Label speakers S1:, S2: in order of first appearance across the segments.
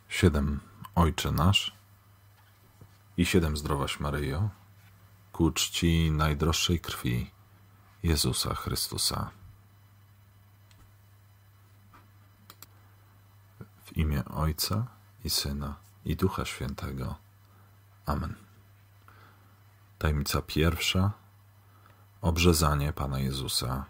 S1: 7 Ojcze Nasz i 7 Zdrowaś Maryjo, ku czci najdroższej krwi Jezusa Chrystusa. W imię Ojca i Syna i Ducha Świętego. Amen. Tajemnica pierwsza. Obrzezanie Pana Jezusa.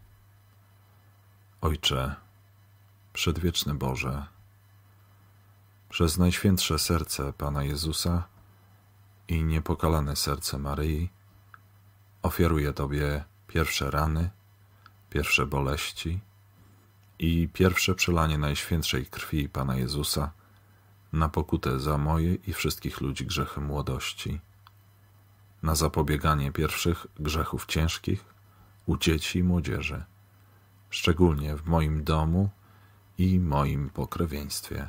S1: Ojcze, przedwieczny Boże, przez Najświętsze Serce Pana Jezusa i niepokalane serce Maryi ofiaruję Tobie pierwsze rany, pierwsze boleści i pierwsze przelanie Najświętszej krwi Pana Jezusa na pokutę za moje i wszystkich ludzi grzechy młodości, na zapobieganie pierwszych grzechów ciężkich u dzieci i młodzieży, szczególnie w moim domu i moim pokrewieństwie.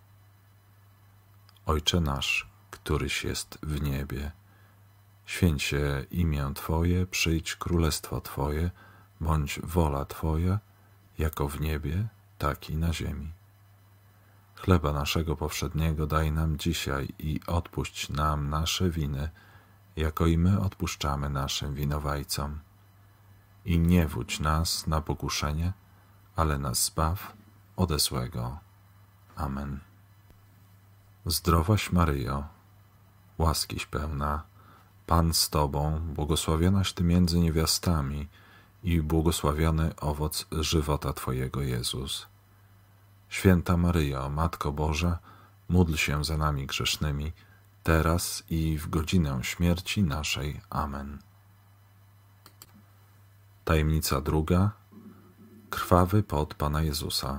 S1: Ojcze nasz, któryś jest w niebie, święć się imię Twoje, przyjdź królestwo Twoje, bądź wola Twoja, jako w niebie, tak i na ziemi. Chleba naszego powszedniego daj nam dzisiaj i odpuść nam nasze winy, jako i my odpuszczamy naszym winowajcom. I nie wódź nas na pokuszenie, ale nas zbaw ode złego. Amen. Zdrowaś Maryjo, łaskiś pełna, Pan z Tobą, błogosławionaś Ty między niewiastami i błogosławiony owoc żywota Twojego Jezus. Święta Maryjo, Matko Boża, módl się za nami grzesznymi, teraz i w godzinę śmierci naszej. Amen. Tajemnica druga. Krwawy pot Pana Jezusa.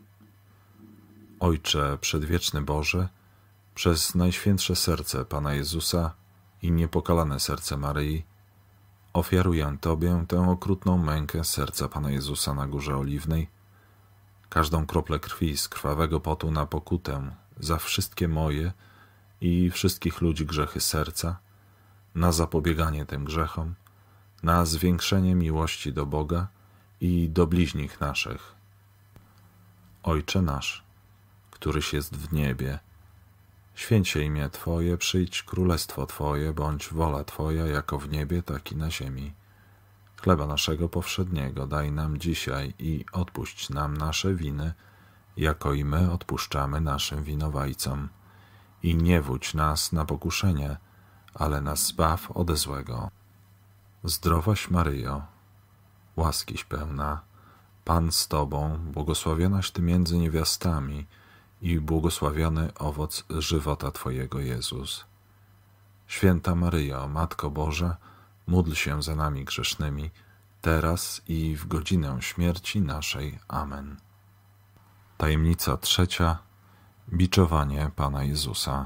S1: Ojcze przedwieczny Boże, przez Najświętsze Serce Pana Jezusa i niepokalane serce Maryi ofiaruję Tobie tę okrutną mękę serca Pana Jezusa na Górze Oliwnej, każdą kroplę krwi z krwawego potu na pokutę za wszystkie moje i wszystkich ludzi grzechy serca, na zapobieganie tym grzechom, na zwiększenie miłości do Boga i do bliźnich naszych. Ojcze nasz, któryś jest w niebie, święć się imię Twoje, przyjdź królestwo Twoje, bądź wola Twoja, jako w niebie, tak i na ziemi. Chleba naszego powszedniego daj nam dzisiaj i odpuść nam nasze winy, jako i my odpuszczamy naszym winowajcom. I nie wódź nas na pokuszenie, ale nas zbaw ode złego. Zdrowaś Maryjo, łaskiś pełna, Pan z Tobą, błogosławionaś Ty między niewiastami i błogosławiony owoc żywota Twojego Jezus. Święta Maryjo, Matko Boża, módl się za nami grzesznymi, teraz i w godzinę śmierci naszej. Amen. Tajemnica trzecia. Biczowanie Pana Jezusa.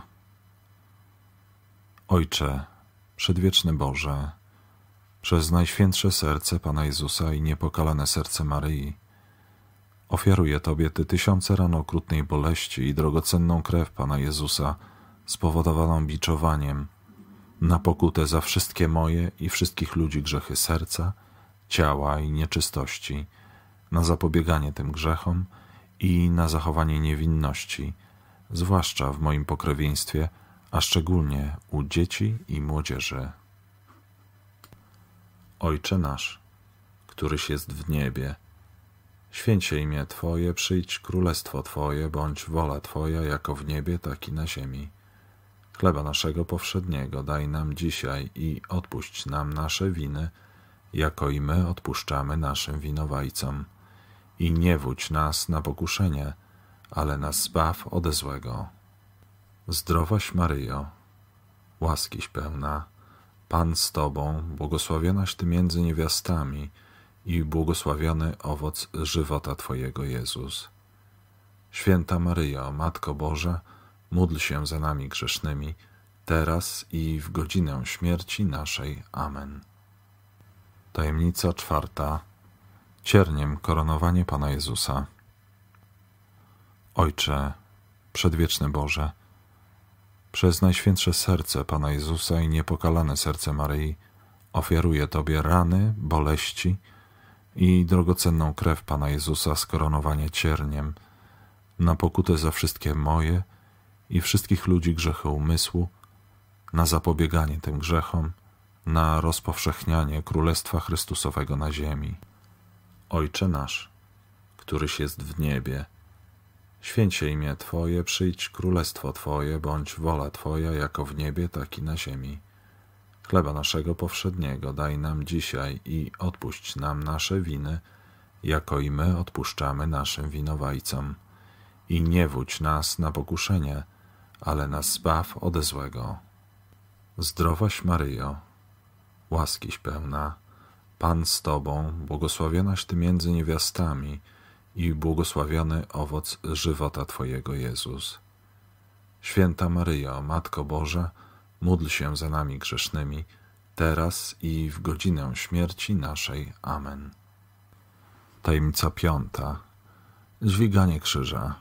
S1: Ojcze, przedwieczny Boże, przez Najświętsze Serce Pana Jezusa i niepokalane serce Maryi ofiaruję Tobie te tysiące ran okrutnej boleści i drogocenną krew Pana Jezusa spowodowaną biczowaniem na pokutę za wszystkie moje i wszystkich ludzi grzechy serca, ciała i nieczystości, na zapobieganie tym grzechom i na zachowanie niewinności, zwłaszcza w moim pokrewieństwie, a szczególnie u dzieci i młodzieży. Ojcze nasz, któryś jest w niebie, święć się imię Twoje, przyjdź królestwo Twoje, bądź wola Twoja, jako w niebie, tak i na ziemi. Chleba naszego powszedniego daj nam dzisiaj i odpuść nam nasze winy, jako i my odpuszczamy naszym winowajcom. I nie wódź nas na pokuszenie, ale nas zbaw ode złego. Zdrowaś Maryjo, łaskiś pełna, Pan z Tobą, błogosławionaś Ty między niewiastami i błogosławiony owoc żywota Twojego Jezus. Święta Maryjo, Matko Boża, módl się za nami grzesznymi, teraz i w godzinę śmierci naszej. Amen. Tajemnica czwarta. Cierniem koronowanie Pana Jezusa. Ojcze, przedwieczny Boże, przez Najświętsze Serce Pana Jezusa i niepokalane serce Maryi ofiaruję Tobie rany, boleści i drogocenną krew Pana Jezusa skoronowanie cierniem na pokutę za wszystkie moje i wszystkich ludzi grzechy umysłu, na zapobieganie tym grzechom, na rozpowszechnianie Królestwa Chrystusowego na ziemi. Ojcze nasz, któryś jest w niebie, święć się imię Twoje, przyjdź królestwo Twoje, bądź wola Twoja, jako w niebie, tak i na ziemi. Chleba naszego powszedniego daj nam dzisiaj i odpuść nam nasze winy, jako i my odpuszczamy naszym winowajcom. I nie wódź nas na pokuszenie, ale nas zbaw ode złego. Zdrowaś Maryjo, łaskiś pełna, Pan z Tobą, błogosławionaś Ty między niewiastami i błogosławiony owoc żywota Twojego, Jezus. Święta Maryjo, Matko Boża, módl się za nami grzesznymi, teraz i w godzinę śmierci naszej. Amen. Tajemnica piąta. Dźwiganie krzyża.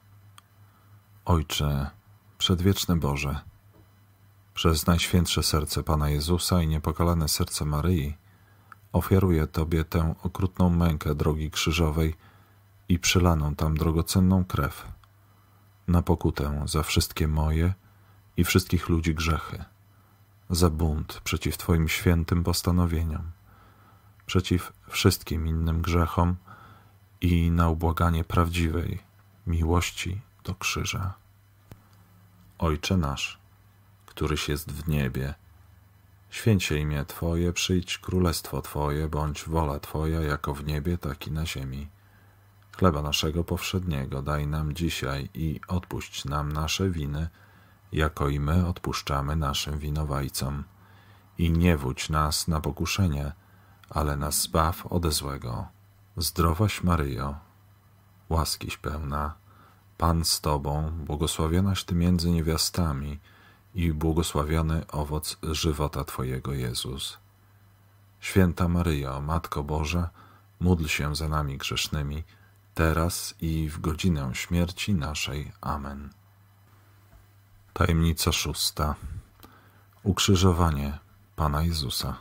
S1: Ojcze, przedwieczny Boże, przez Najświętsze Serce Pana Jezusa i niepokalane serce Maryi ofiaruję Tobie tę okrutną mękę drogi krzyżowej i przelaną tam drogocenną krew, na pokutę za wszystkie moje i wszystkich ludzi grzechy, za bunt przeciw Twoim świętym postanowieniom, przeciw wszystkim innym grzechom i na ubłaganie prawdziwej miłości do krzyża. Ojcze nasz, któryś jest w niebie, święć się imię Twoje, przyjdź królestwo Twoje, bądź wola Twoja, jako w niebie, tak i na ziemi. Chleba naszego powszedniego daj nam dzisiaj i odpuść nam nasze winy, jako i my odpuszczamy naszym winowajcom. I nie wódź nas na pokuszenie, ale nas zbaw ode złego. Zdrowaś Maryjo, łaskiś pełna, Pan z Tobą, błogosławionaś Ty między niewiastami i błogosławiony owoc żywota Twojego, Jezus. Święta Maryjo, Matko Boża, módl się za nami grzesznymi, teraz i w godzinę śmierci naszej. Amen. Tajemnica szósta. Ukrzyżowanie Pana Jezusa.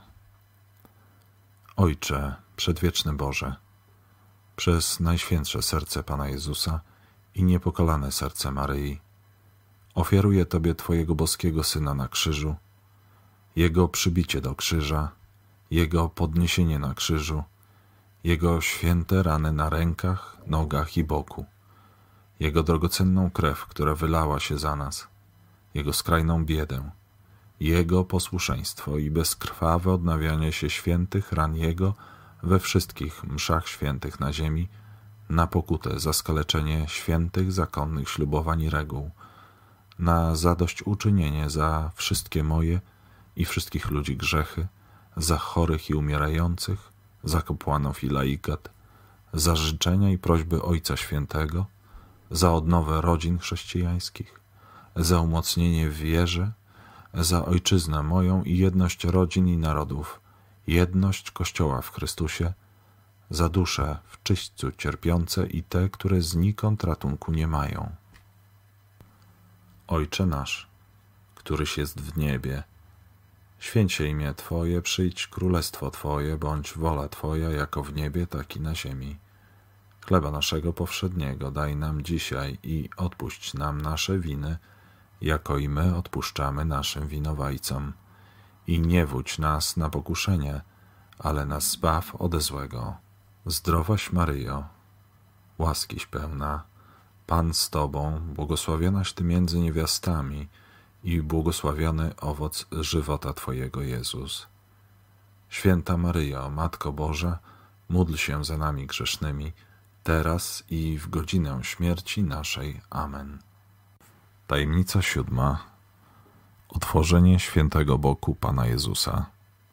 S1: Ojcze, przedwieczny Boże, przez Najświętsze Serce Pana Jezusa i niepokalane serce Maryi ofiaruję Tobie Twojego boskiego Syna na krzyżu, Jego przybicie do krzyża, Jego podniesienie na krzyżu, Jego święte rany na rękach, nogach i boku, Jego drogocenną krew, która wylała się za nas, Jego skrajną biedę, Jego posłuszeństwo i bezkrwawe odnawianie się świętych ran Jego we wszystkich mszach świętych na ziemi, na pokutę za skaleczenie świętych zakonnych ślubowań i reguł, na zadośćuczynienie za wszystkie moje i wszystkich ludzi grzechy, za chorych i umierających, za kapłanów i laikat, za życzenia i prośby Ojca Świętego, za odnowę rodzin chrześcijańskich, za umocnienie w wierze, za ojczyznę moją i jedność rodzin i narodów, jedność Kościoła w Chrystusie, za dusze w czyśćcu cierpiące i te, które znikąd ratunku nie mają. Ojcze nasz, któryś jest w niebie, święć się imię Twoje, przyjdź królestwo Twoje, bądź wola Twoja, jako w niebie, tak i na ziemi. Chleba naszego powszedniego daj nam dzisiaj i odpuść nam nasze winy, jako i my odpuszczamy naszym winowajcom. I nie wódź nas na pokuszenie, ale nas zbaw ode złego. Zdrowaś Maryjo, łaskiś pełna, Pan z Tobą, błogosławionaś Ty między niewiastami i błogosławiony owoc żywota Twojego, Jezus. Święta Maryjo, Matko Boża, módl się za nami grzesznymi, teraz i w godzinę śmierci naszej. Amen. Tajemnica siódma. Otworzenie świętego boku Pana Jezusa.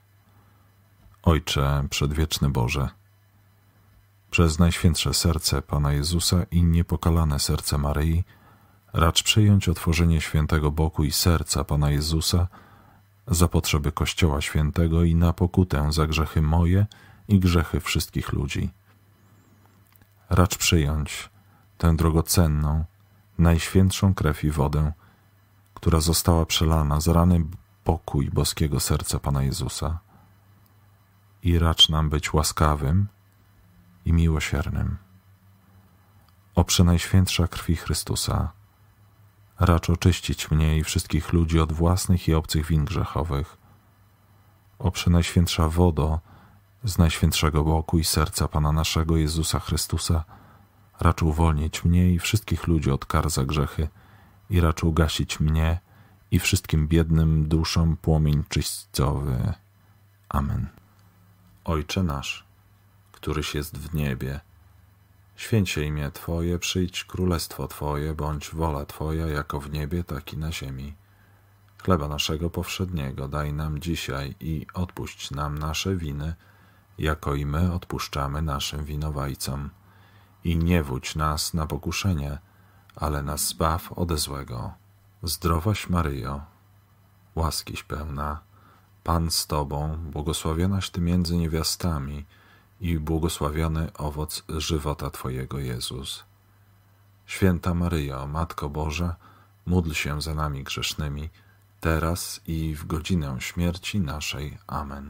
S1: Ojcze, przedwieczny Boże, przez Najświętsze Serce Pana Jezusa i niepokalane serce Maryi racz przyjąć otworzenie świętego boku i serca Pana Jezusa za potrzeby Kościoła Świętego i na pokutę za grzechy moje i grzechy wszystkich ludzi. Racz przyjąć tę drogocenną, najświętszą krew i wodę, która została przelana z rany boku i boskiego serca Pana Jezusa, i racz nam być łaskawym i miłosiernym. O Przenajświętsza krwi Chrystusa, racz oczyścić mnie i wszystkich ludzi od własnych i obcych win grzechowych. O Przenajświętsza Wodo, z najświętszego boku i serca Pana naszego Jezusa Chrystusa, racz uwolnić mnie i wszystkich ludzi od kar za grzechy i racz ugasić mnie i wszystkim biednym duszom płomień czyścowy. Amen. Ojcze nasz, któryś jest w niebie, święć się imię Twoje, przyjdź królestwo Twoje, bądź wola Twoja jako w niebie, tak i na ziemi. Chleba naszego powszedniego daj nam dzisiaj i odpuść nam nasze winy, jako i my odpuszczamy naszym winowajcom. I nie wódź nas na pokuszenie, ale nas zbaw ode złego. Zdrowaś Maryjo, łaskiś pełna, Pan z Tobą, błogosławionaś Ty między niewiastami i błogosławiony owoc żywota Twojego, Jezus. Święta Maryjo, Matko Boża, módl się za nami grzesznymi, teraz i w godzinę śmierci naszej. Amen.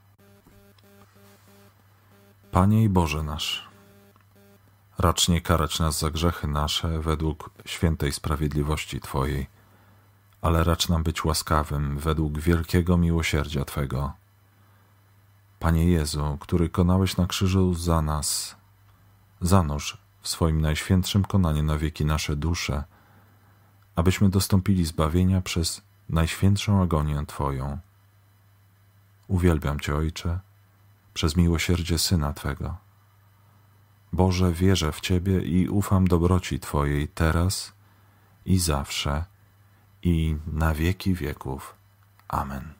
S1: Panie i Boże nasz, racz nie karać nas za grzechy nasze według świętej sprawiedliwości Twojej, ale racz nam być łaskawym według wielkiego miłosierdzia Twego. Panie Jezu, który konałeś na krzyżu za nas, zanurz w swoim najświętszym konaniu na wieki nasze dusze, abyśmy dostąpili zbawienia przez najświętszą agonię Twoją. Uwielbiam Cię, Ojcze, przez miłosierdzie Syna Twego. Boże, wierzę w Ciebie i ufam dobroci Twojej teraz i zawsze, i na wieki wieków. Amen.